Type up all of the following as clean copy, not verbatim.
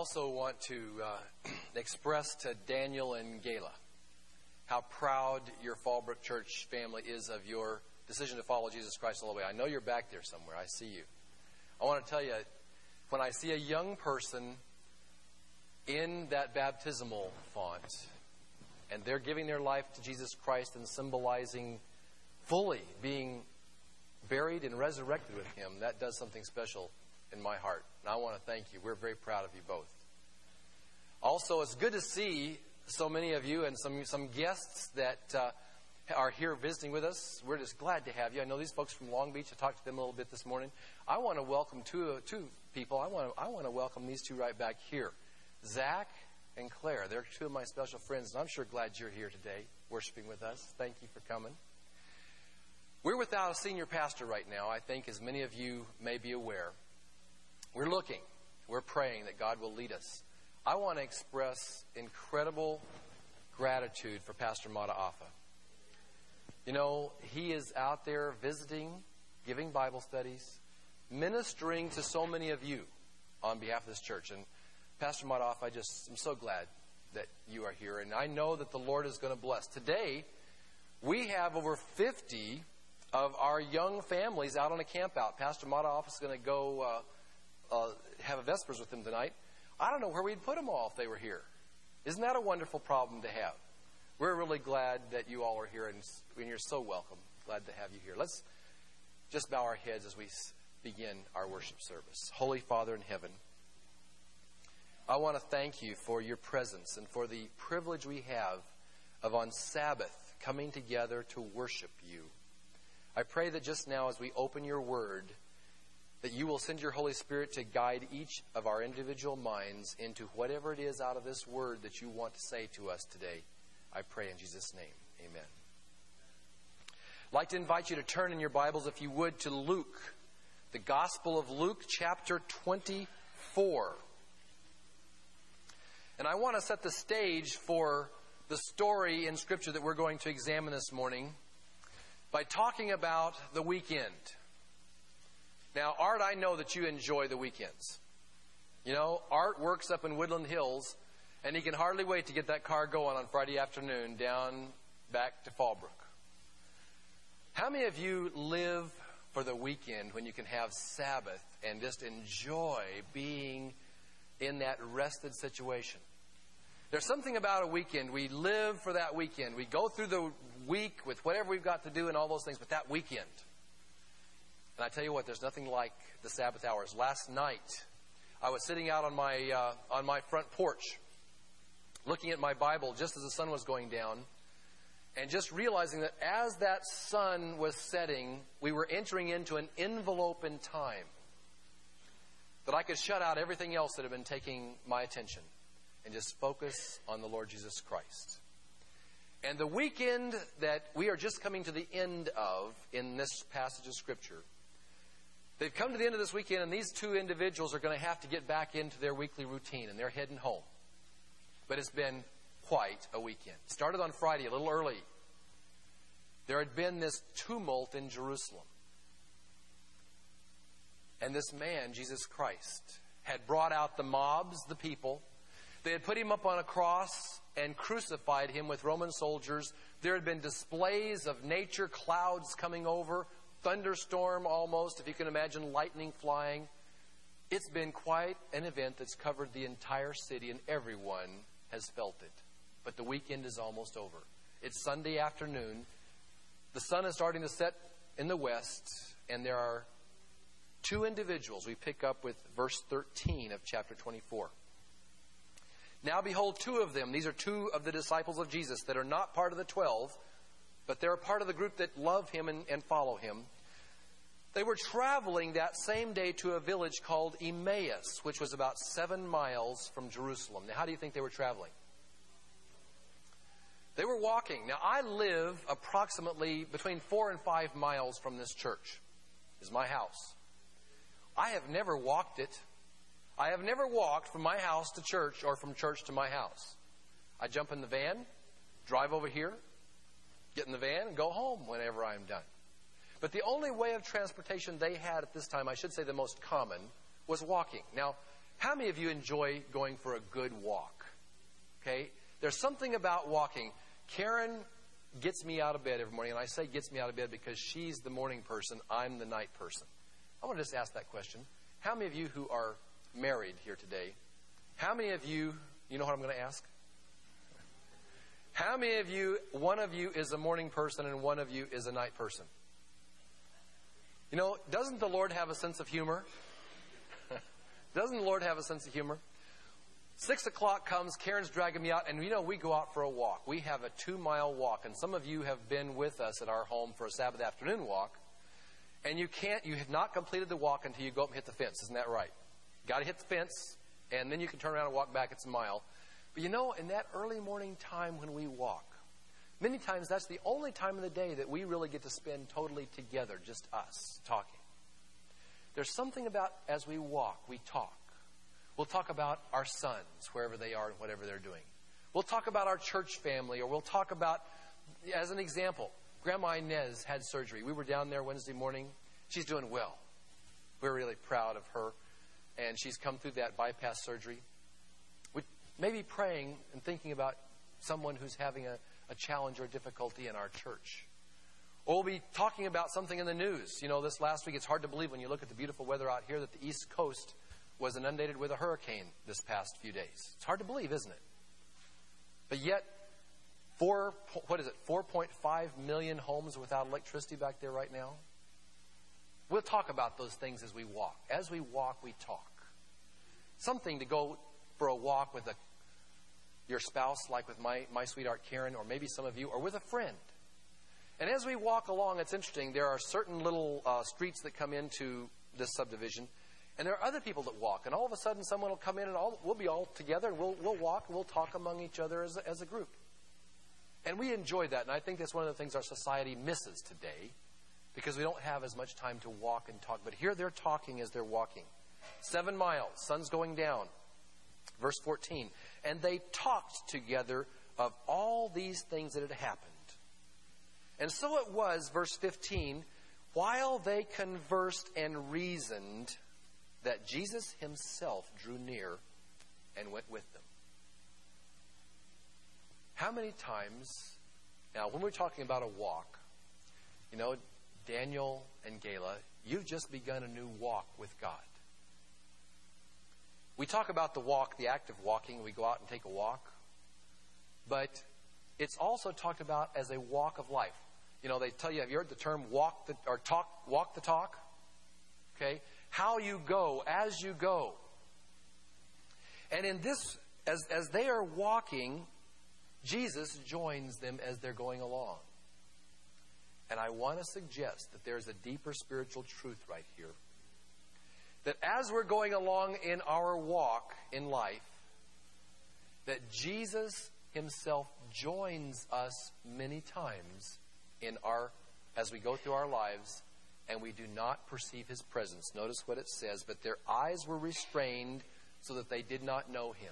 also want to express to Daniel and Gayla how proud your Fallbrook Church family is of your decision to follow Jesus Christ all the way. I know you're back there somewhere. I see you. I want to tell you, when I see a young person in that baptismal font, and they're giving their life to Jesus Christ and symbolizing fully being buried and resurrected with Him, that does something special in my heart. And I want to thank you. We're very proud of you both. Also, it's good to see so many of you and some guests that are here visiting with us. We're just glad to have you. I know these folks from Long Beach. I talked to them a little bit this morning. I want to welcome two people. I want to welcome these two right back here. Zach and Claire. They're two of my special friends, and I'm sure glad you're here today worshiping with us. Thank you for coming. We're without a senior pastor right now, I think, as many of you may be aware. We're praying that God will lead us. I want to express incredible gratitude for Pastor Mata Afa. You know, he is out there visiting, giving Bible studies, ministering to so many of you on behalf of this church. And Pastor Mata Afa, I'm so glad that you are here. And I know that the Lord is going to bless. Today, we have over 50 of our young families out on a camp out. Pastor Mata Afa is going to go have a Vespers with them tonight. I don't know where we'd put them all if they were here. Isn't that a wonderful problem to have? We're really glad that you all are here, and you're so welcome. Glad to have you here. Let's just bow our heads as we begin our worship service. Holy Father in heaven, I want to thank you for your presence and for the privilege we have of on Sabbath coming together to worship you. I pray that just now as we open your word, that you will send your Holy Spirit to guide each of our individual minds into whatever it is out of this word that you want to say to us today. I pray in Jesus' name. Amen. I'd like to invite you to turn in your Bibles, if you would, to Luke, the Gospel of Luke, chapter 24. And I want to set the stage for the story in Scripture that we're going to examine this morning by talking about the weekend. Now, Art, I know that you enjoy the weekends. You know, Art works up in Woodland Hills, and he can hardly wait to get that car going on Friday afternoon down back to Fallbrook. How many of you live for the weekend when you can have Sabbath and just enjoy being in that rested situation? There's something about a weekend. We live for that weekend. We go through the week with whatever we've got to do and all those things, but that weekend. And I tell you what, there's nothing like the Sabbath hours. Last night, I was sitting out on my front porch, looking at my Bible just as the sun was going down, and just realizing that as that sun was setting, we were entering into an envelope in time, that I could shut out everything else that had been taking my attention and just focus on the Lord Jesus Christ. And the weekend that we are just coming to the end of in this passage of Scripture, they've come to the end of this weekend, and these two individuals are going to have to get back into their weekly routine, and they're heading home. But it's been quite a weekend. It started on Friday, a little early. There had been this tumult in Jerusalem. And this man, Jesus Christ, had brought out the mobs, the people. They had put him up on a cross and crucified him with Roman soldiers. There had been displays of nature, clouds coming over, thunderstorm almost, if you can imagine, lightning flying. It's been quite an event that's covered the entire city, and everyone has felt it. But the weekend is almost over. It's Sunday afternoon. The sun is starting to set in the west, and there are two individuals. We pick up with verse 13 of chapter 24. Now behold, two of them, these are two of the disciples of Jesus that are not part of the 12, but they're a part of the group that love Him and follow Him. They were traveling that same day to a village called Emmaus, which was about 7 miles from Jerusalem. Now, how do you think they were traveling? They were walking. Now, I live approximately between 4 and 5 miles from this church. This is my house. I have never walked it. I have never walked from my house to church or from church to my house. I jump in the van, drive over here, get in the van, and go home whenever I'm done. But the only way of transportation they had at this time, I should say the most common, was walking. Now, How many of you enjoy going for a good walk? Okay? There's something about walking. Karen gets me out of bed every morning, and I say gets me out of bed because she's the morning person, I'm the night person. I want to just ask that question. How many of you who are married here today, how many of you know what I'm going to ask? How many of you, one of you is a morning person and one of you is a night person? You know, doesn't the Lord have a sense of humor? Doesn't the Lord have a sense of humor? 6 o'clock comes, Karen's dragging me out, and we go out for a walk. We have a 2-mile walk, and some of you have been with us at our home for a Sabbath afternoon walk, and you have not completed the walk until you go up and hit the fence. Isn't that right? Got to hit the fence, and then you can turn around and walk back. It's a mile. But in that early morning time when we walk, many times that's the only time of the day that we really get to spend totally together, just us, talking. There's something about as we walk, we talk. We'll talk about our sons, wherever they are and whatever they're doing. We'll talk about our church family, or we'll talk about, as an example, Grandma Inez had surgery. We were down there Wednesday morning. She's doing well. We're really proud of her. And she's come through that bypass surgery. We may be praying and thinking about someone who's having a challenge or difficulty in our church. Or we'll be talking about something in the news. This last week, it's hard to believe when you look at the beautiful weather out here that the East Coast was inundated with a hurricane this past few days. It's hard to believe, isn't it? But yet, 4.5 million homes without electricity back there right now? We'll talk about those things as we walk. As we walk, we talk. Something to go for a walk with your spouse, like with my sweetheart Karen, or maybe some of you, or with a friend. And as we walk along, it's interesting. There are certain little streets that come into this subdivision. And there are other people that walk, and all of a sudden someone will come in, and we'll be all together, and we'll walk, and we'll talk among each other as a group. And we enjoy that, and I think that's one of the things our society misses today, because we don't have as much time to walk and talk. But here they're talking as they're walking. 7 miles, sun's going down. Verse 14, and they talked together of all these things that had happened. And so it was, verse 15, while they conversed and reasoned, that Jesus himself drew near and went with them. How many times, now when we're talking about a walk, Daniel and Gayla, you've just begun a new walk with God. We talk about the walk, the act of walking, we go out and take a walk, but it's also talked about as a walk of life. They tell you, have you heard the term walk the talk? Okay? How you go, as you go. And in this, as they are walking, Jesus joins them as they're going along. And I want to suggest that there's a deeper spiritual truth right here. That as we're going along in our walk in life, that Jesus himself joins us many times as we go through our lives, and we do not perceive his presence. Notice what it says, but their eyes were restrained so that they did not know him.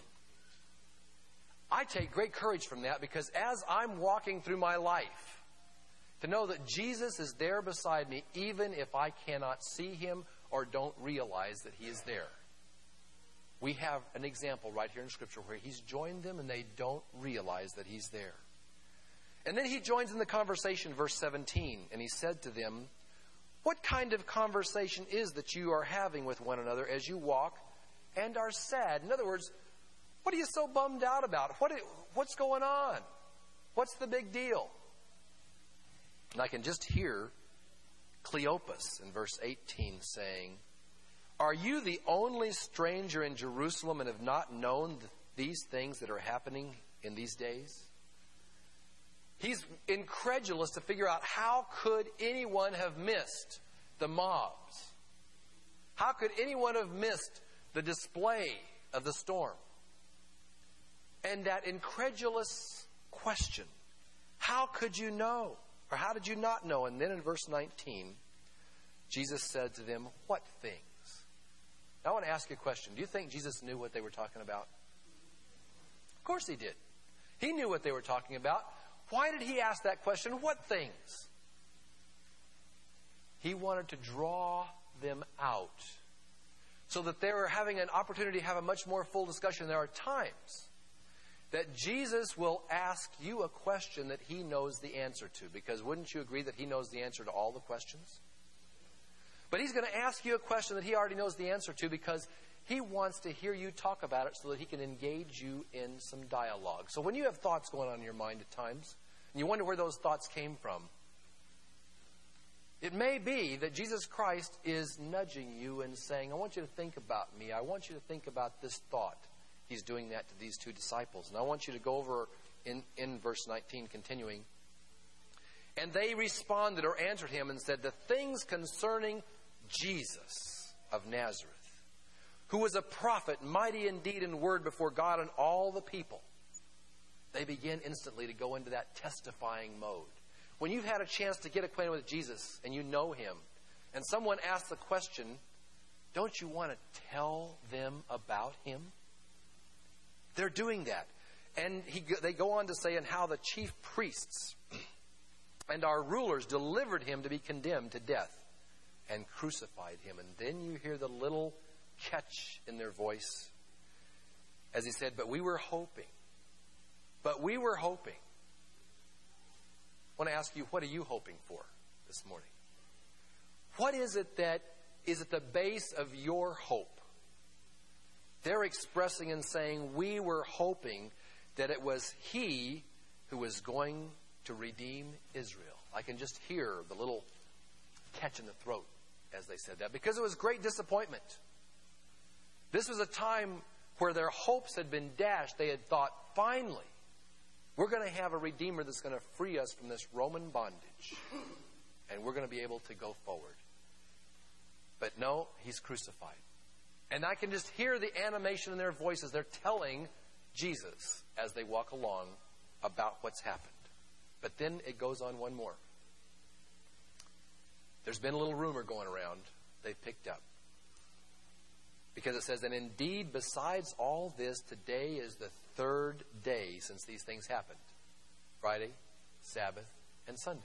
I take great courage from that, because as I'm walking through my life, to know that Jesus is there beside me, even if I cannot see him or don't realize that he is there. We have an example right here in Scripture where he's joined them and they don't realize that he's there. And then he joins in the conversation, verse 17, and he said to them, what kind of conversation is that you are having with one another as you walk and are sad? In other words, what are you so bummed out about? What's going on? What's the big deal? And I can just hear Cleopas in verse 18 saying, are you the only stranger in Jerusalem and have not known these things that are happening in these days? He's incredulous to figure out how could anyone have missed the mobs? How could anyone have missed the display of the storm? And that incredulous question, how could you know? Or how did you not know? And then in verse 19, Jesus said to them, what things? Now I want to ask you a question. Do you think Jesus knew what they were talking about? Of course he did. He knew what they were talking about. Why did he ask that question? What things? He wanted to draw them out so that they were having an opportunity to have a much more full discussion. There are times that Jesus will ask you a question that he knows the answer to, because wouldn't you agree that he knows the answer to all the questions? But he's going to ask you a question that he already knows the answer to, because he wants to hear you talk about it so that he can engage you in some dialogue. So when you have thoughts going on in your mind at times, and you wonder where those thoughts came from, it may be that Jesus Christ is nudging you and saying, I want you to think about me. I want you to think about this thought. He's doing that to these two disciples. And I want you to go over in verse 19, continuing. And they responded or answered him and said, the things concerning Jesus of Nazareth, who was a prophet, mighty indeed in word before God and all the people. They begin instantly to go into that testifying mode. When you've had a chance to get acquainted with Jesus and you know him, and someone asks the question, don't you want to tell them about him? They're doing that. And they go on to say, and how the chief priests and our rulers delivered him to be condemned to death and crucified him. And then you hear the little catch in their voice as he said, but we were hoping. But we were hoping. I want to ask you, what are you hoping for this morning? What is it that is at the base of your hope? They're expressing and saying, we were hoping that it was he who was going to redeem Israel. I can just hear the little catch in the throat as they said that, because it was great disappointment. This was a time where their hopes had been dashed. They had thought, finally, we're going to have a Redeemer that's going to free us from this Roman bondage. And we're going to be able to go forward. But no, he's crucified. And I can just hear the animation in their voices. They're telling Jesus as they walk along about what's happened. But then it goes on one more. There's been a little rumor going around they've picked up. Because it says, and indeed, besides all this, today is the third day since these things happened. Friday, Sabbath, and Sunday.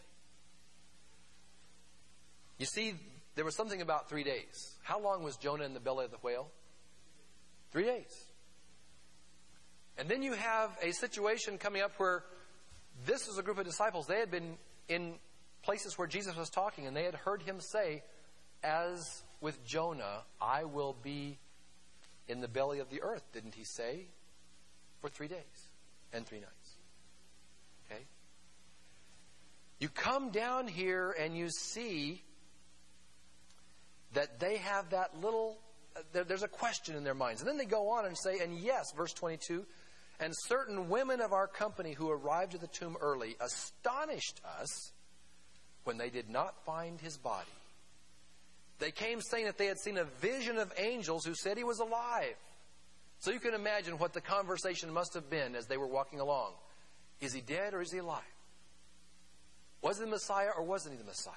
You see, there was something about 3 days. How long was Jonah in the belly of the whale? 3 days. And then you have a situation coming up where this was a group of disciples. They had been in places where Jesus was talking, and they had heard him say, as with Jonah, I will be in the belly of the earth, didn't he say? For 3 days and 3 nights. Okay? You come down here and you see that they have that little, there's a question in their minds. And then they go on and say, and yes, verse 22, and certain women of our company who arrived at the tomb early astonished us when they did not find his body. They came saying that they had seen a vision of angels who said he was alive. So you can imagine what the conversation must have been as they were walking along. Is he dead or is he alive? Was he the Messiah or wasn't he the Messiah?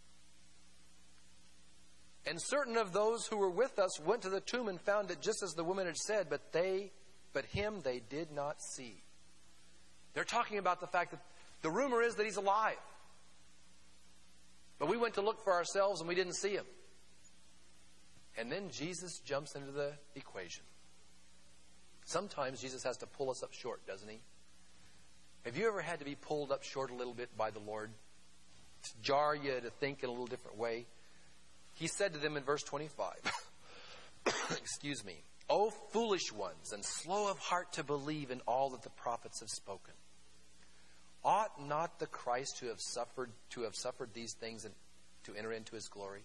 And certain of those who were with us went to the tomb and found it just as the woman had said, but him they did not see. They're talking about the fact that the rumor is that he's alive. But we went to look for ourselves and we didn't see him. And then Jesus jumps into the equation. Sometimes Jesus has to pull us up short, doesn't he? Have you ever had to be pulled up short a little bit by the Lord? To jar you to think in a little different way? He said to them in verse 25, excuse me, O foolish ones and slow of heart to believe in all that the prophets have spoken. Ought not the Christ to have suffered these things and to enter into his glory?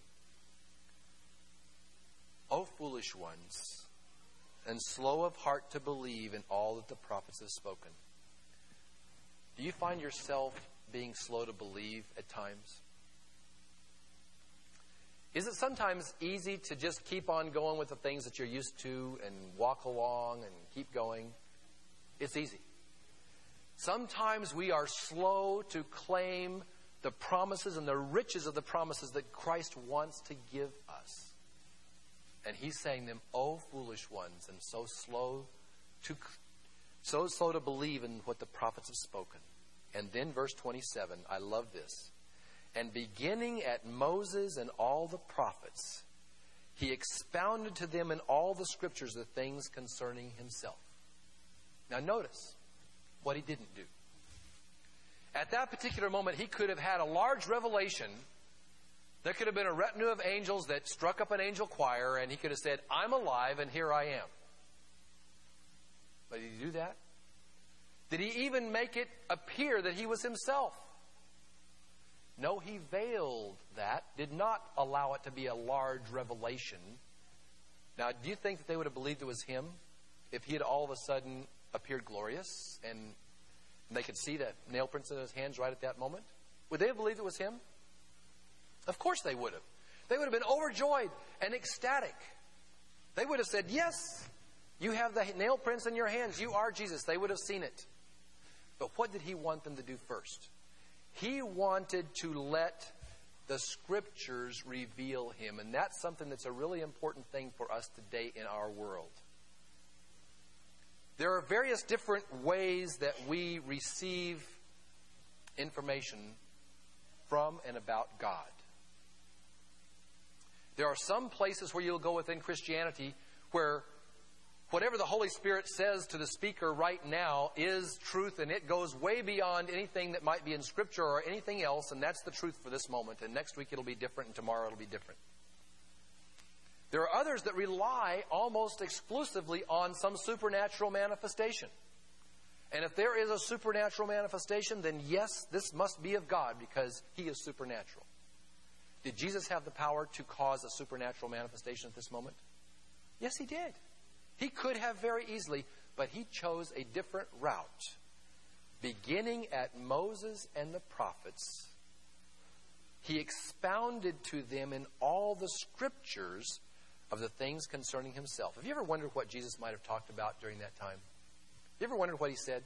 O foolish ones, and slow of heart to believe in all that the prophets have spoken. Do you find yourself being slow to believe at times? Is it sometimes easy to just keep on going with the things that you're used to and walk along and keep going? It's easy. Sometimes we are slow to claim the promises and the riches of the promises that Christ wants to give us. And he's saying them, oh, foolish ones, and so slow to believe in what the prophets have spoken. And then verse 27, I love this. And beginning at Moses and all the prophets, he expounded to them in all the scriptures the things concerning himself. Now notice what he didn't do. At that particular moment, he could have had a large revelation. There could have been a retinue of angels that struck up an angel choir, and he could have said, I'm alive and here I am. But did he do that? Did he even make it appear that he was himself? No, he veiled that, did not allow it to be a large revelation. Now, do you think that they would have believed it was him if he had all of a sudden appeared glorious and they could see the nail prints in his hands right at that moment? Would they have believed it was him? Of course they would have. They would have been overjoyed and ecstatic. They would have said, yes, you have the nail prints in your hands. You are Jesus. They would have seen it. But what did he want them to do first? He wanted to let the scriptures reveal him. And that's something that's a really important thing for us today in our world. There are various different ways that we receive information from and about God. There are some places where you'll go within Christianity where whatever the Holy Spirit says to the speaker right now is truth, and it goes way beyond anything that might be in Scripture or anything else, and that's the truth for this moment. And next week it'll be different, and tomorrow it'll be different. There are others that rely almost exclusively on some supernatural manifestation. And if there is a supernatural manifestation, then yes, this must be of God because he is supernatural. Did Jesus have the power to cause a supernatural manifestation at this moment? Yes, he did. He could have very easily, but he chose a different route. Beginning at Moses and the prophets, he expounded to them in all the scriptures of the things concerning himself. Have you ever wondered what Jesus might have talked about during that time? Have you ever wondered what he said?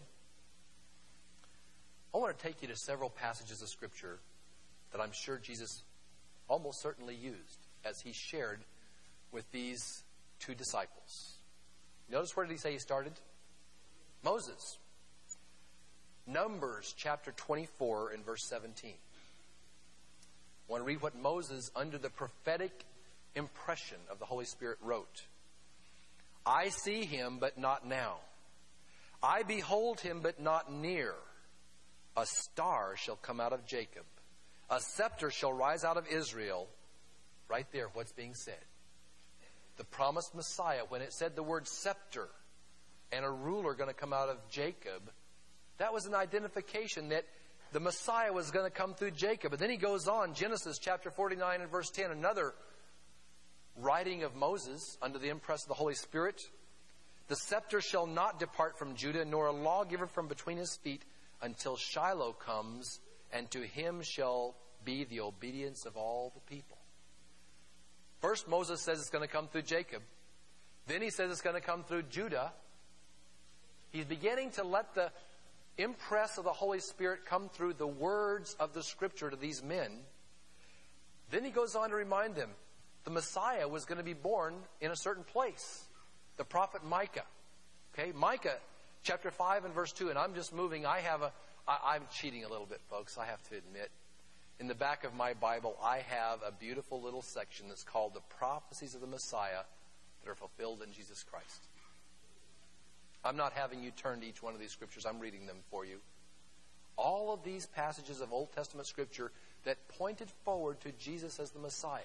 I want to take you to several passages of Scripture that I'm sure Jesus almost certainly used as he shared with these two disciples. Notice where did he say he started? Moses. Numbers chapter 24 and verse 17. I want to read what Moses, under the prophetic impression of the Holy Spirit, wrote. I see him, but not now. I behold him, but not near. A star shall come out of Jacob. A scepter shall rise out of Israel. Right there, what's being said. The promised Messiah, when it said the word scepter and a ruler going to come out of Jacob, that was an identification that the Messiah was going to come through Jacob. And then he goes on, Genesis chapter 49 and verse 10, another writing of Moses under the impress of the Holy Spirit. The scepter shall not depart from Judah, nor a lawgiver from between his feet, until Shiloh comes, and to him shall be the obedience of all the people. First, Moses says it's going to come through Jacob. Then he says it's going to come through Judah. He's beginning to let the impress of the Holy Spirit come through the words of the Scripture to these men. Then he goes on to remind them the Messiah was going to be born in a certain place. The prophet Micah. Okay, Micah chapter 5 and verse 2. And I'm just moving. I'm cheating a little bit, folks, I have to admit. In the back of my Bible, I have a beautiful little section that's called the prophecies of the Messiah that are fulfilled in Jesus Christ. I'm not having you turn to each one of these scriptures. I'm reading them for you. All of these passages of Old Testament scripture that pointed forward to Jesus as the Messiah.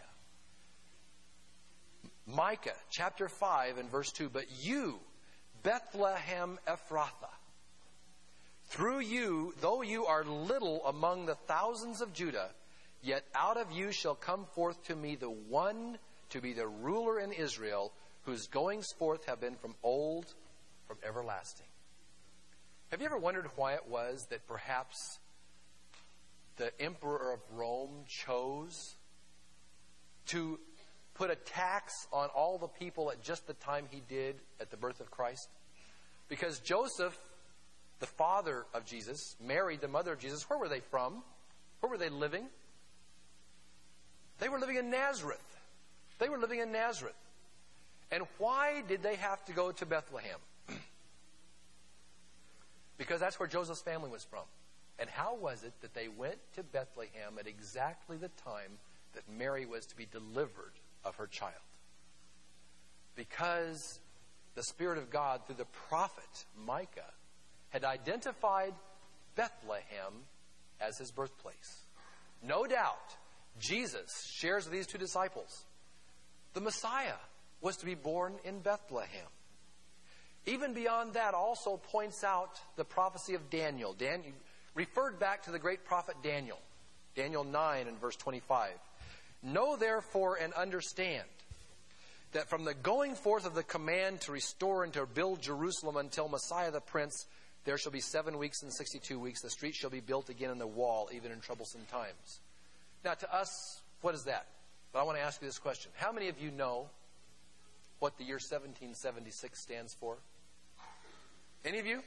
Micah chapter 5 and verse 2. But you, Bethlehem Ephrathah, through you, though you are little among the thousands of Judah, yet out of you shall come forth to me the one to be the ruler in Israel, whose goings forth have been from old, from everlasting. Have you ever wondered why it was that perhaps the emperor of Rome chose to put a tax on all the people at just the time he did at the birth of Christ? Because Joseph, the father of Jesus, Mary, the mother of Jesus, where were they from? Where were they living? They were living in Nazareth. They were living in Nazareth. And why did they have to go to Bethlehem? Because that's where Joseph's family was from. And how was it that they went to Bethlehem at exactly the time that Mary was to be delivered of her child? Because the Spirit of God, through the prophet Micah, had identified Bethlehem as his birthplace. No doubt, Jesus shares with these two disciples, the Messiah was to be born in Bethlehem. Even beyond that, also points out the prophecy of Daniel. Daniel referred back to the great prophet Daniel. Daniel 9 and verse 25. Know therefore and understand that from the going forth of the command to restore and to build Jerusalem until Messiah the Prince, there shall be 7 weeks and 62 weeks. The street shall be built again in the wall, even in troublesome times. Now to us, what is that? But I want to ask you this question. How many of you know what the year 1776 stands for? Any of you?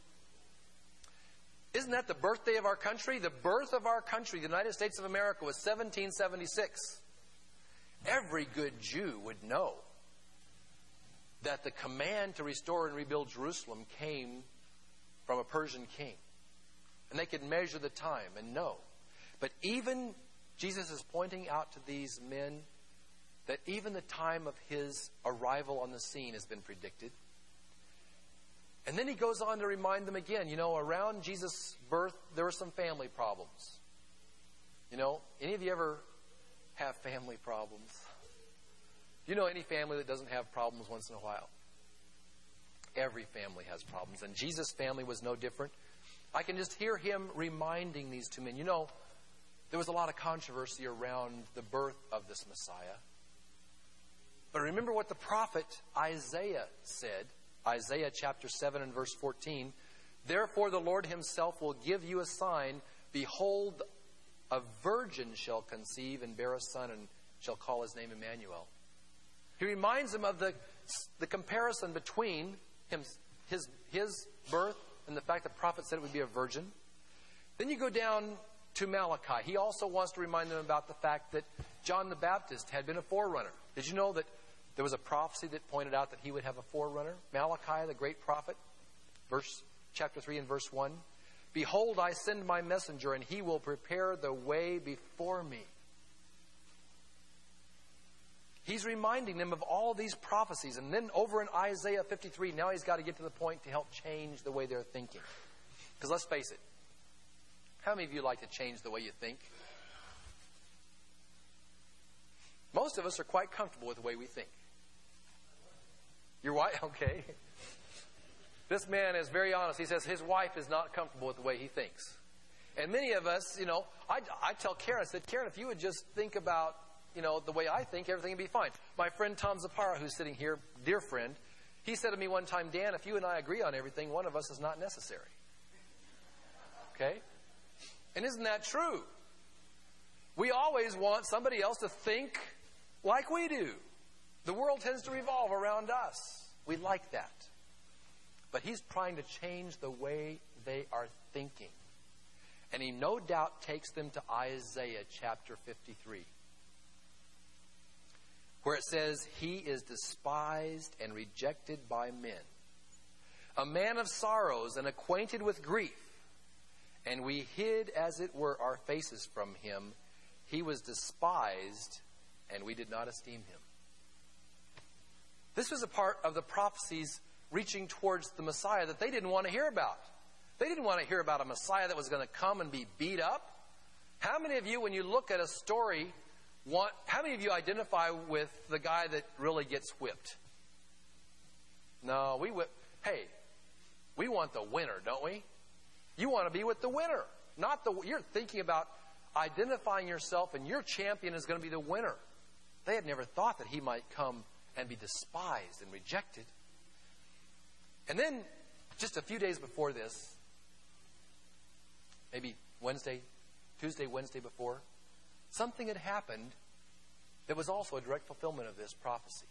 Isn't that the birthday of our country? The birth of our country, the United States of America, was 1776. Every good Jew would know that the command to restore and rebuild Jerusalem came from a Persian king. And they could measure the time and know. But even Jesus is pointing out to these men that even the time of his arrival on the scene has been predicted. And then he goes on to remind them again, around Jesus' birth, there were some family problems. Any of you ever have family problems? Do you know any family that doesn't have problems once in a while? Every family has problems, and Jesus' family was no different. I can just hear him reminding these two men. There was a lot of controversy around the birth of this Messiah. But remember what the prophet Isaiah said. Isaiah chapter 7 and verse 14. Therefore the Lord himself will give you a sign. Behold, a virgin shall conceive and bear a son and shall call his name Emmanuel. He reminds them of the comparison between his birth and the fact that the prophet said it would be a virgin. Then you go down to Malachi. He also wants to remind them about the fact that John the Baptist had been a forerunner. Did you know that there was a prophecy that pointed out that he would have a forerunner? Malachi, the great prophet, chapter 3 and verse 1. Behold, I send my messenger, and he will prepare the way before me. He's reminding them of all these prophecies. And then over in Isaiah 53, now he's got to get to the point to help change the way they're thinking. Because let's face it, how many of you like to change the way you think? Most of us are quite comfortable with the way we think. Your wife? Okay. This man is very honest. He says his wife is not comfortable with the way he thinks. And many of us, I tell Karen, I said, Karen, if you would just think about, the way I think, everything would be fine. My friend Tom Zapara, who's sitting here, dear friend, he said to me one time, Dan, if you and I agree on everything, one of us is not necessary. Okay? And isn't that true? We always want somebody else to think like we do. The world tends to revolve around us. We like that. But he's trying to change the way they are thinking. And he no doubt takes them to Isaiah chapter 53, where it says, he is despised and rejected by men, a man of sorrows and acquainted with grief. And we hid, as it were, our faces from him. He was despised, and we did not esteem him. This was a part of the prophecies reaching towards the Messiah that they didn't want to hear about. They didn't want to hear about a Messiah that was going to come and be beat up. How many of you, when you look at a story, how many of you identify with the guy that really gets whipped? No, we want the winner, don't we? You want to be with the winner. You're thinking about identifying yourself, and your champion is going to be the winner. They had never thought that he might come and be despised and rejected. And then, just a few days before this, maybe Tuesday, Wednesday before, something had happened that was also a direct fulfillment of this prophecy.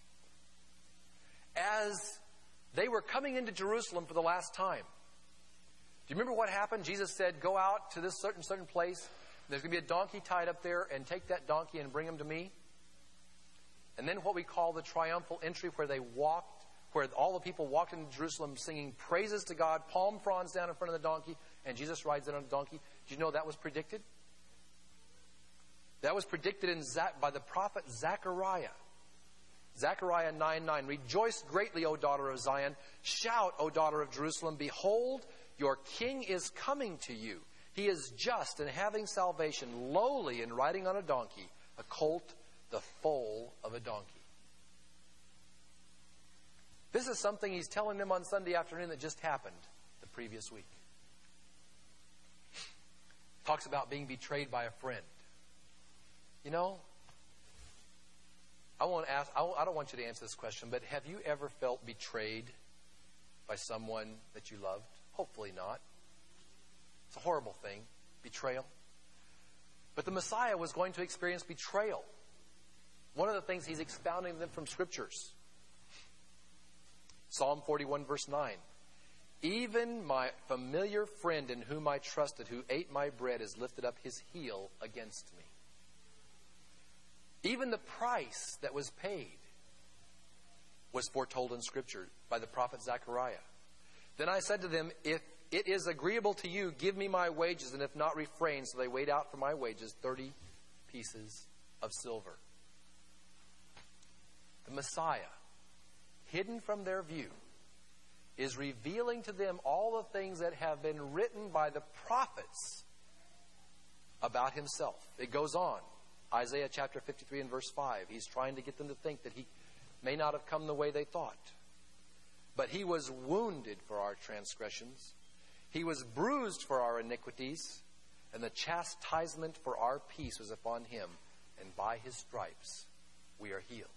As they were coming into Jerusalem for the last time, do you remember what happened? Jesus said, go out to this certain place. There's going to be a donkey tied up there, and take that donkey and bring him to me. And then what we call the triumphal entry, where all the people walked into Jerusalem singing praises to God, palm fronds down in front of the donkey, and Jesus rides in on a donkey. Do you know that was predicted? That was predicted by the prophet Zechariah. Zechariah 9:9, rejoice greatly, O daughter of Zion. Shout, O daughter of Jerusalem. Behold, your king is coming to you. He is just and having salvation, lowly and riding on a donkey, a colt, the foal of a donkey. This is something he's telling them on Sunday afternoon that just happened the previous week. Talks about being betrayed by a friend. You know, I don't want you to answer this question, but have you ever felt betrayed by someone that you loved? Hopefully not. It's a horrible thing, betrayal. But the Messiah was going to experience betrayal. One of the things he's expounding them from Scriptures. Psalm 41, verse 9. Even my familiar friend in whom I trusted, who ate my bread, has lifted up his heel against me. Even the price that was paid was foretold in Scripture by the prophet Zechariah. Then I said to them, if it is agreeable to you, give me my wages, and if not, refrain. So they weighed out for my wages 30 pieces of silver. The Messiah, hidden from their view, is revealing to them all the things that have been written by the prophets about himself. It goes on. Isaiah chapter 53 and verse 5. He's trying to get them to think that he may not have come the way they thought. But he was wounded for our transgressions. He was bruised for our iniquities. And the chastisement for our peace was upon him. And by his stripes we are healed.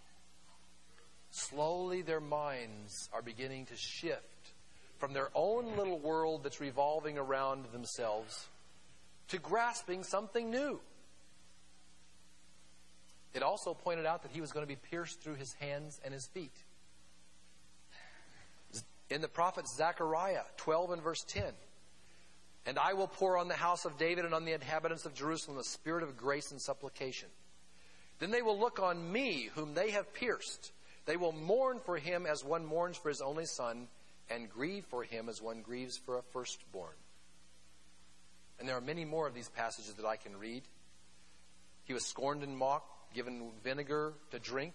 Slowly their minds are beginning to shift from their own little world that's revolving around themselves to grasping something new. It also pointed out that he was going to be pierced through his hands and his feet. In the prophet Zechariah 12 and verse 10, and I will pour on the house of David and on the inhabitants of Jerusalem the spirit of grace and supplication. Then they will look on me, whom they have pierced. They will mourn for him as one mourns for his only son, and grieve for him as one grieves for a firstborn. And there are many more of these passages that I can read. He was scorned and mocked, given vinegar to drink.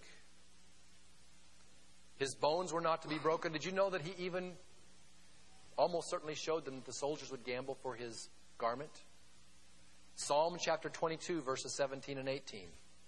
His bones were not to be broken. Did you know that he even almost certainly showed them that the soldiers would gamble for his garment? Psalm chapter 22, verses 17 and 18.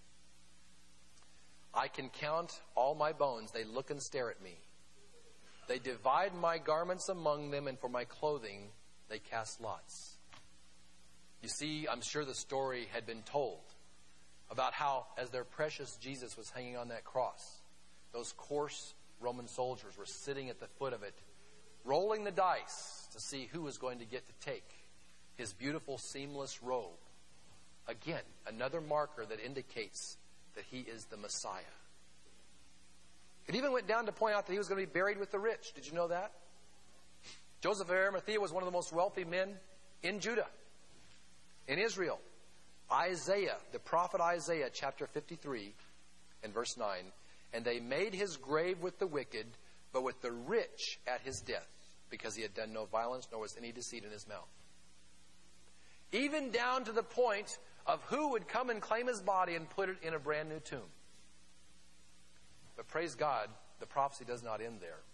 I can count all my bones. They look and stare at me. They divide my garments among them, and for my clothing they cast lots. You see, I'm sure the story had been told about how, as their precious Jesus was hanging on that cross, those coarse Roman soldiers were sitting at the foot of it, rolling the dice to see who was going to get to take his beautiful, seamless robe. Again, another marker that indicates that he is the Messiah. It even went down to point out that he was going to be buried with the rich. Did you know that? Joseph of Arimathea was one of the most wealthy men in Judah, in Israel. Isaiah, the prophet Isaiah, chapter 53 and verse 9, and they made his grave with the wicked, but with the rich at his death, because he had done no violence, nor was any deceit in his mouth. Even down to the point of who would come and claim his body and put it in a brand new tomb. But praise God, the prophecy does not end there.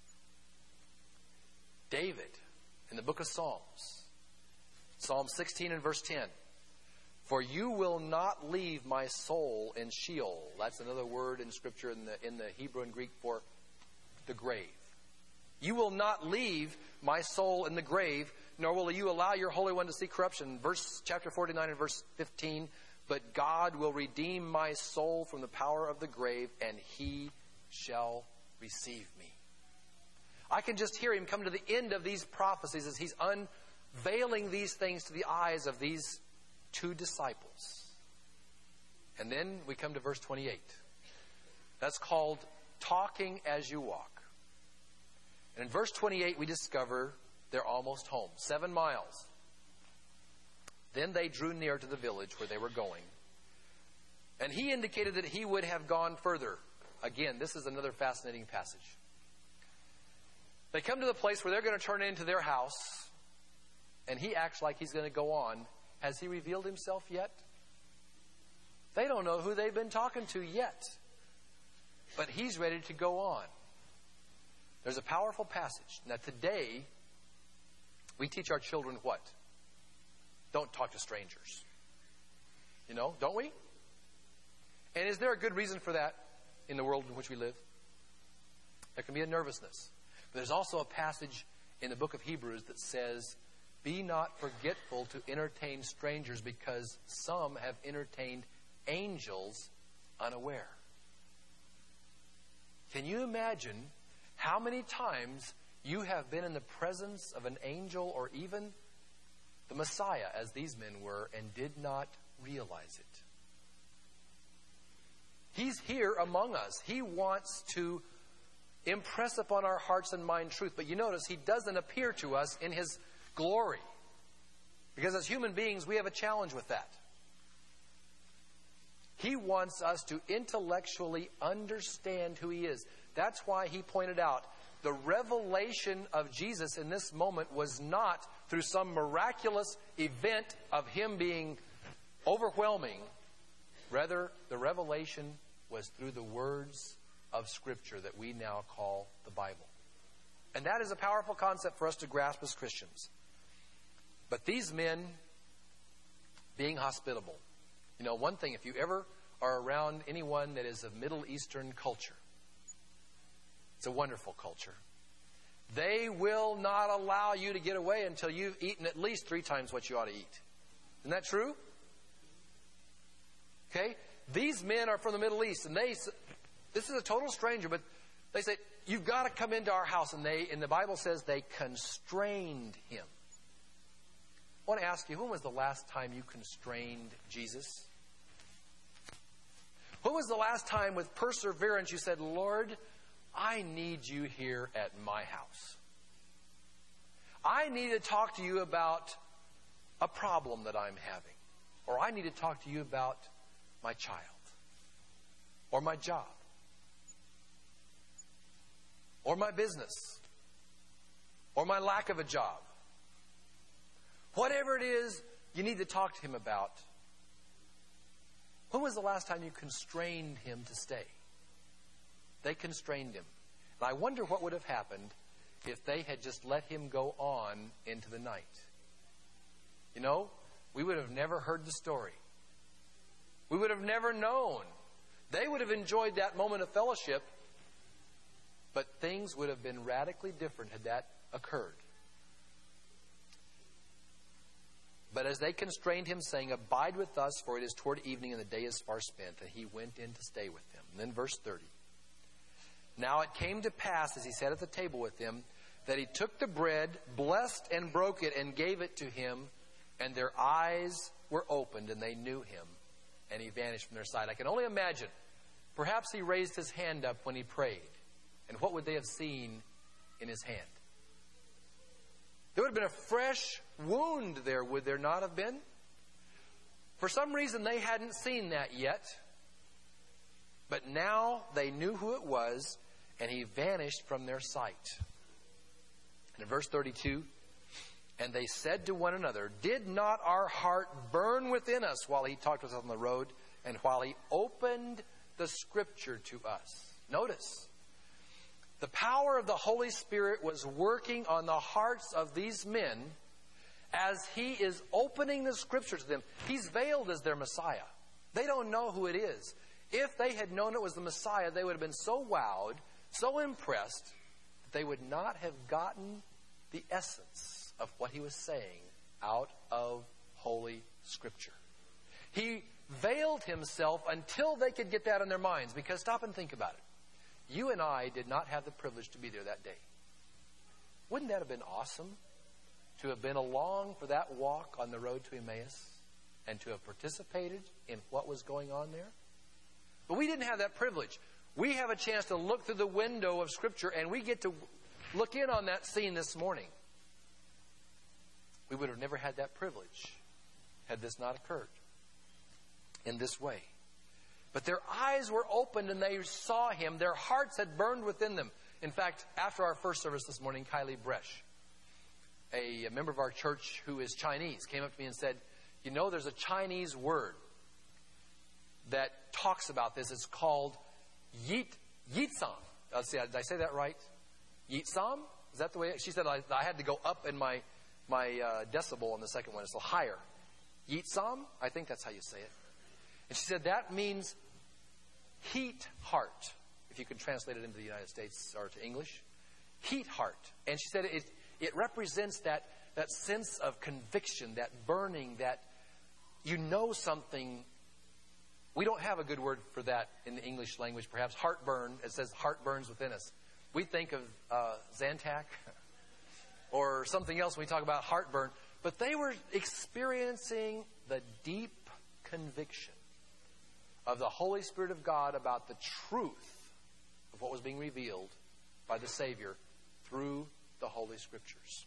David, in the book of Psalms, Psalm 16 and verse 10, for you will not leave my soul in Sheol. That's another word in Scripture in the Hebrew and Greek for the grave. You will not leave my soul in the grave, nor will you allow your Holy One to see corruption. Chapter 49 and verse 15, but God will redeem my soul from the power of the grave, and he shall receive me. I can just hear him come to the end of these prophecies as he's unveiling these things to the eyes of these two disciples. And then we come to verse 28. That's called talking as you walk. And in verse 28 we discover they're almost home. 7 miles. Then they drew near to the village where they were going. And he indicated that he would have gone further. Again, this is another fascinating passage. They come to the place where they're going to turn into their house. And he acts like he's going to go on. Has he revealed himself yet? They don't know who they've been talking to yet. but he's ready to go on. There's a powerful passage. Now today, we teach our children what? Don't talk to strangers. You know, don't we? And is there a good reason for that in the world in which we live? There can be a nervousness. But there's also a passage in the book of Hebrews that says, be not forgetful to entertain strangers, because some have entertained angels unaware. Can you imagine how many times you have been in the presence of an angel or even the Messiah, as these men were, and did not realize it? He's here among us. He wants to impress upon our hearts and mind truth. But you notice he doesn't appear to us in his glory. Because as human beings, we have a challenge with that. He wants us to intellectually understand who he is. That's why he pointed out the revelation of Jesus in this moment was not through some miraculous event of him being overwhelming. Rather, the revelation was through the words of Scripture that we now call the Bible. And that is a powerful concept for us to grasp as Christians. But these men being hospitable. You know, one thing, if you ever are around anyone that is of Middle Eastern culture, it's a wonderful culture. They will not allow you to get away until you've eaten at least 3 times what you ought to eat. Isn't that true? Okay? These men are from the Middle East, and this is a total stranger, but they say, you've got to come into our house. And the Bible says they constrained him. I want to ask you, when was the last time you constrained Jesus? When was the last time with perseverance you said, Lord, I need you here at my house. I need to talk to you about a problem that I'm having. Or I need to talk to you about my child. Or my job. Or my business. Or my lack of a job. Whatever it is you need to talk to him about. When was the last time you constrained him to stay? They constrained him. And I wonder what would have happened if they had just let him go on into the night. You know, we would have never heard the story. We would have never known. They would have enjoyed that moment of fellowship, but things would have been radically different had that occurred. But as they constrained him, saying, abide with us, for it is toward evening, and the day is far spent. And he went in to stay with them. And then verse 30. Now it came to pass, as he sat at the table with them, that he took the bread, blessed and broke it, and gave it to him. And their eyes were opened, and they knew him. And he vanished from their sight. I can only imagine. Perhaps he raised his hand up when he prayed. And what would they have seen in his hand? There would have been a fresh wound there, would there not have been? For some reason, they hadn't seen that yet. But now they knew who it was, and he vanished from their sight. And in verse 32, and they said to one another, did not our heart burn within us while he talked with us on the road, and while he opened the Scripture to us? Notice, the power of the Holy Spirit was working on the hearts of these men as he is opening the Scripture to them. He's veiled as their Messiah. They don't know who it is. If they had known it was the Messiah, they would have been so wowed, so impressed, that they would not have gotten the essence of what he was saying out of Holy Scripture. He veiled himself until they could get that in their minds. Because stop and think about it. You and I did not have the privilege to be there that day. Wouldn't that have been awesome? To have been along for that walk on the road to Emmaus and to have participated in what was going on there? But we didn't have that privilege. We have a chance to look through the window of Scripture, and we get to look in on that scene this morning. We would have never had that privilege had this not occurred in this way. But their eyes were opened and they saw him. Their hearts had burned within them. In fact, after our first service this morning, Kylie Bresch, a member of our church who is Chinese, came up to me and said, you know, there's a Chinese word that talks about this. It's called Yit Yitsam. Did I say that right? Yitsam? Is that the way? She said I had to go up in my decibel on the second one, so higher. Yitsam? I think that's how you say it. And she said that means heat heart, if you can translate it into the United States or to English. Heat heart. And she said it represents that sense of conviction, that burning, that you know something. We don't have a good word for that in the English language, perhaps. Heartburn. It says heart burns within us. We think of Zantac or something else when we talk about heartburn. But they were experiencing the deep conviction of the Holy Spirit of God about the truth of what was being revealed by the Savior through the Holy Scriptures.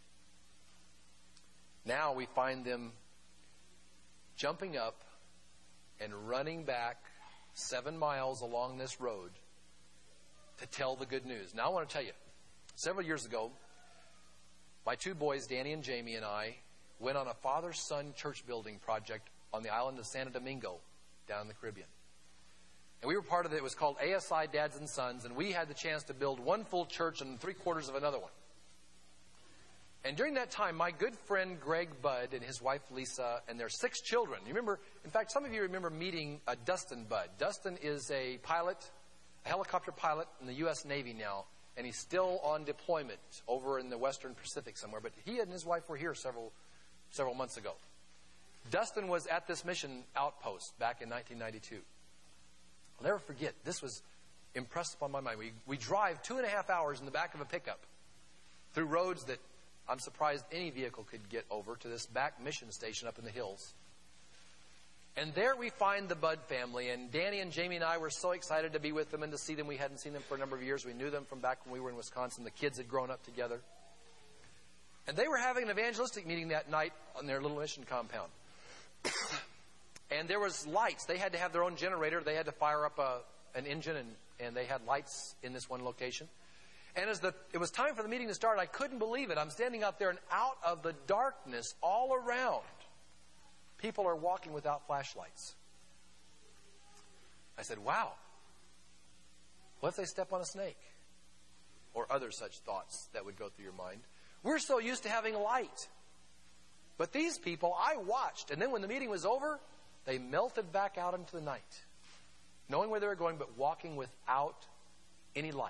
Now we find them jumping up and running back 7 miles along this road to tell the good news. Now I want to tell you, several years ago, my 2 boys, Danny and Jamie, and I went on a father-son church building project on the island of Santo Domingo down in the Caribbean. And we were part of it. It was called ASI Dads and Sons, and we had the chance to build one full church and 3/4 of another one. And during that time, my good friend Greg Budd and his wife Lisa and their 6 children. You remember, in fact, some of you remember meeting Dustin Budd. Dustin is a pilot, a helicopter pilot in the U.S. Navy now, and he's still on deployment over in the Western Pacific somewhere. But he and his wife were here several months ago. Dustin was at this mission outpost back in 1992. I'll never forget. This was impressed upon my mind. We drive 2.5 hours in the back of a pickup through roads that I'm surprised any vehicle could get over to this back mission station up in the hills. And there we find the Budd family. And Danny and Jamie and I were so excited to be with them and to see them. We hadn't seen them for a number of years. We knew them from back when we were in Wisconsin. The kids had grown up together. And they were having an evangelistic meeting that night on their little mission compound. And there was lights. They had to have their own generator. They had to fire up an engine, and they had lights in this one location. And as it was time for the meeting to start, I couldn't believe it. I'm standing out there, and out of the darkness all around, people are walking without flashlights. I said, wow. What if they step on a snake? Or other such thoughts that would go through your mind. We're so used to having light. But these people, I watched. And then when the meeting was over, they melted back out into the night, knowing where they were going, but walking without any light.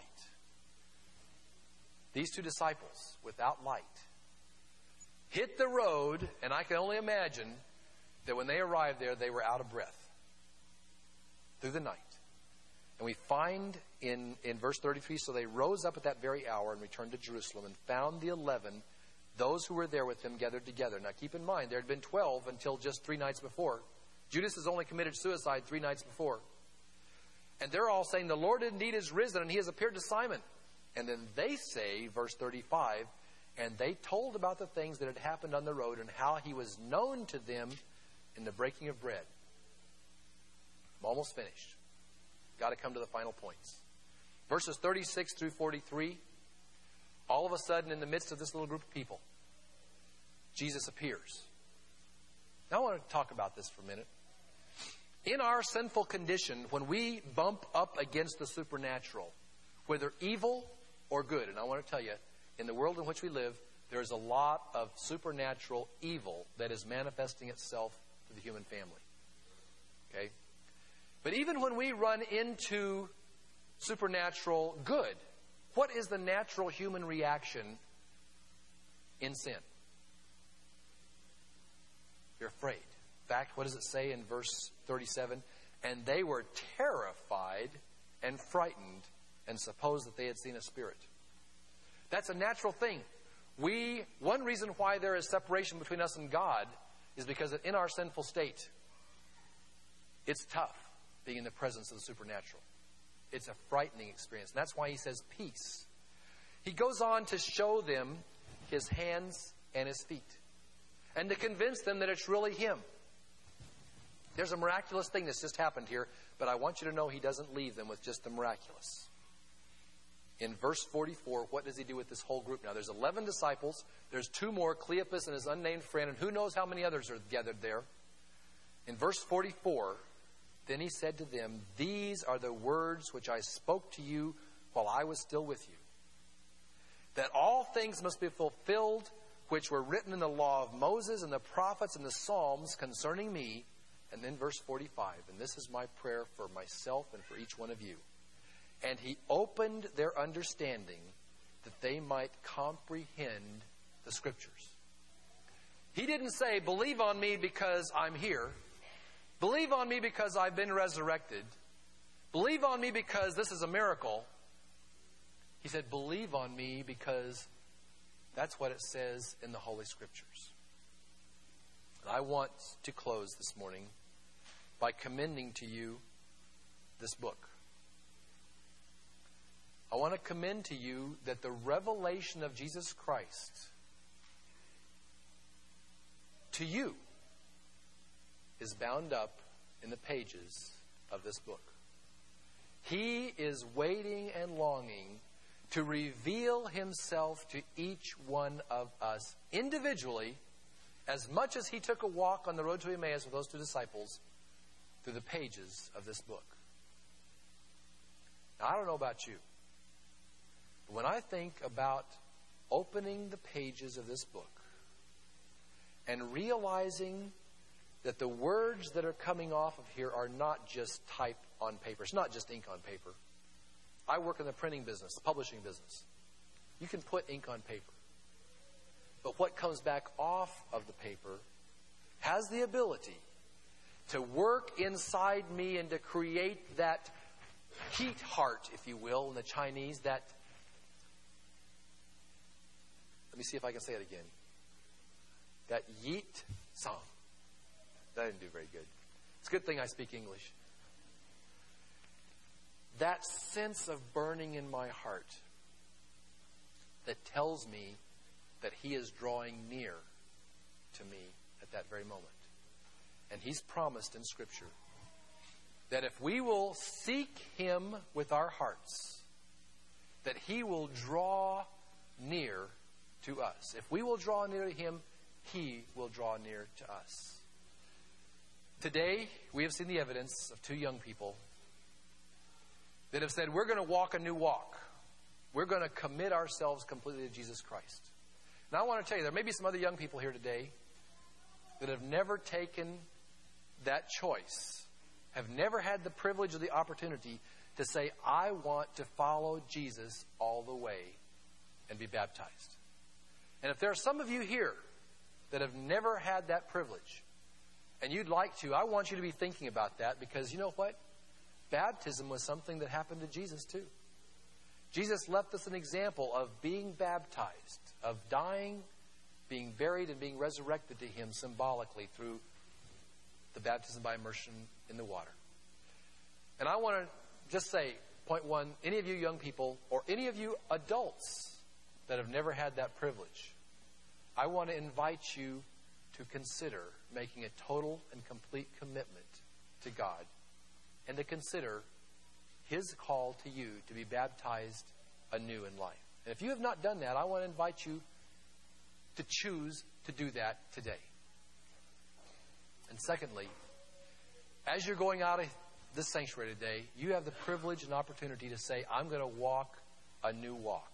These 2 disciples, without light, hit the road, and I can only imagine that when they arrived there, they were out of breath through the night. And we find in verse 33, so they rose up at that very hour and returned to Jerusalem and found the 11, those who were there with them, gathered together. Now keep in mind, there had been 12 until just 3 nights before. Judas has only committed suicide 3 nights before. And they're all saying, the Lord indeed is risen, and he has appeared to Simon. And then they say, verse 35, and they told about the things that had happened on the road and how he was known to them in the breaking of bread. I'm almost finished. Got to come to the final points. Verses 36 through 43, all of a sudden in the midst of this little group of people, Jesus appears. Now I want to talk about this for a minute. In our sinful condition, when we bump up against the supernatural, whether evil or good, and I want to tell you, in the world in which we live, there is a lot of supernatural evil that is manifesting itself to the human family. Okay? But even when we run into supernatural good, what is the natural human reaction in sin? You're afraid. In fact, what does it say in verse 37? And they were terrified and frightened and supposed that they had seen a spirit. That's a natural thing. One reason why there is separation between us and God is because in our sinful state, it's tough being in the presence of the supernatural. It's a frightening experience. And that's why he says peace. He goes on to show them his hands and his feet, and to convince them that it's really him. There's a miraculous thing that's just happened here, but I want you to know he doesn't leave them with just the miraculous. In verse 44, what does he do with this whole group now? There's 11 disciples. There's 2 more, Cleopas and his unnamed friend, and who knows how many others are gathered there. In verse 44, Then he said to them, "These are the words which I spoke to you while I was still with you, that all things must be fulfilled which were written in the law of Moses and the prophets and the Psalms concerning me." And then verse 45, "And this is my prayer for myself and for each one of you. And he opened their understanding that they might comprehend the Scriptures." He didn't say, "Believe on me because I'm here. Believe on me because I've been resurrected. Believe on me because this is a miracle." He said, "Believe on me because that's what it says in the Holy Scriptures." And I want to close this morning by commending to you this book. I want to commend to you that the revelation of Jesus Christ to you is bound up in the pages of this book. He is waiting and longing to reveal himself to each one of us individually, as much as he took a walk on the road to Emmaus with those two disciples, through the pages of this book. Now, I don't know about you, but when I think about opening the pages of this book and realizing that the words that are coming off of here are not just type on paper, it's not just ink on paper. I work in the printing business, the publishing business. You can put ink on paper. But what comes back off of the paper has the ability to work inside me and to create that heat heart, if you will, in the Chinese, that, let me see if I can say it again, that yeet song. That didn't do very good. It's a good thing I speak English. That sense of burning in my heart that tells me that he is drawing near to me at that very moment. And he's promised in Scripture that if we will seek him with our hearts, that he will draw near to us. If we will draw near to him, he will draw near to us. Today, we have seen the evidence of two young people that have said, we're going to walk a new walk. We're going to commit ourselves completely to Jesus Christ. Now, I want to tell you, there may be some other young people here today that have never taken that choice, have never had the privilege or the opportunity to say, I want to follow Jesus all the way and be baptized. And if there are some of you here that have never had that privilege and you'd like to, I want you to be thinking about that, because you know what? Baptism was something that happened to Jesus too. Jesus left us an example of being baptized, of dying, being buried, and being resurrected to him symbolically through the baptism by immersion in the water. And I want to just say, point one, any of you young people or any of you adults that have never had that privilege, I want to invite you to consider making a total and complete commitment to God and to consider his call to you to be baptized anew in life. And if you have not done that, I want to invite you to choose to do that today. And secondly, as you're going out of this sanctuary today, you have the privilege and opportunity to say, I'm going to walk a new walk.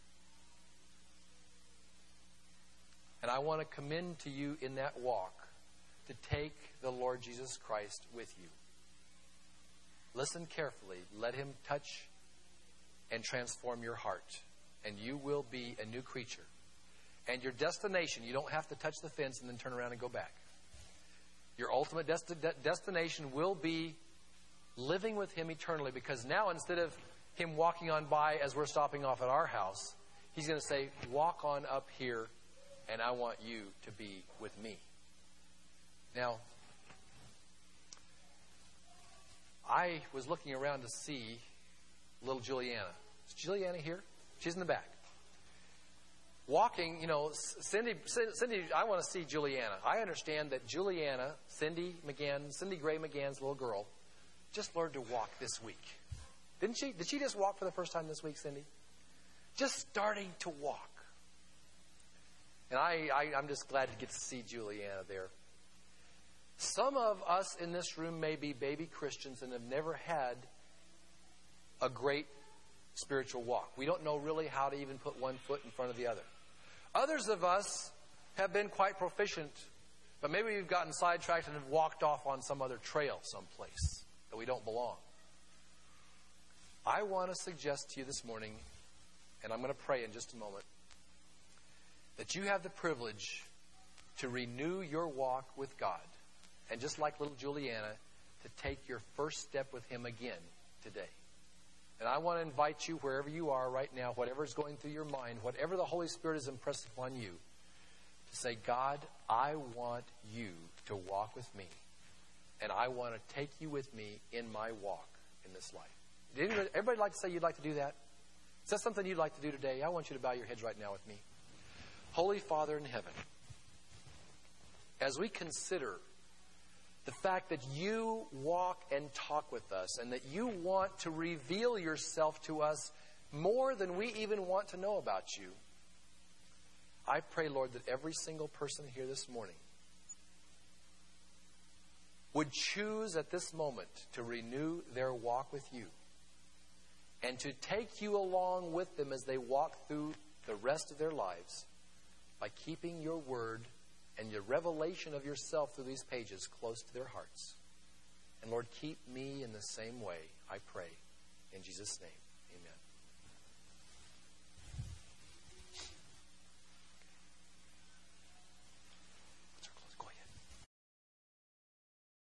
And I want to commend to you in that walk to take the Lord Jesus Christ with you. Listen carefully. Let him touch and transform your heart. And you will be a new creature. And your destination, you don't have to touch the fence and then turn around and go back. Your ultimate destination will be living with him eternally, because now instead of him walking on by as we're stopping off at our house, he's going to say, walk on up here and I want you to be with me. Now, I was looking around to see little Juliana. Is Juliana here? She's in the back. Walking, Cindy, I want to see Juliana. I understand that Juliana, Cindy Gray McGann's little girl, just learned to walk this week. Didn't she? Did she just walk for the first time this week, Cindy? Just starting to walk. And I'm just glad to get to see Juliana there. Some of us in this room may be baby Christians and have never had a great spiritual walk. We don't know really how to even put one foot in front of the other. Others of us have been quite proficient, but maybe we've gotten sidetracked and have walked off on some other trail someplace that we don't belong. I want to suggest to you this morning, and I'm going to pray in just a moment, that you have the privilege to renew your walk with God. And just like little Juliana, to take your first step with Him again today. And I want to invite you, wherever you are right now, whatever is going through your mind, whatever the Holy Spirit has impressed upon you, to say, God, I want you to walk with me. And I want to take you with me in my walk in this life. Did everybody like to say you'd like to do that? Is that something you'd like to do today? I want you to bow your heads right now with me. Holy Father in heaven, as we consider the fact that you walk and talk with us and that you want to reveal yourself to us more than we even want to know about you, I pray, Lord, that every single person here this morning would choose at this moment to renew their walk with you and to take you along with them as they walk through the rest of their lives by keeping your word and your revelation of yourself through these pages close to their hearts. And Lord, keep me in the same way, I pray. In Jesus' name, amen.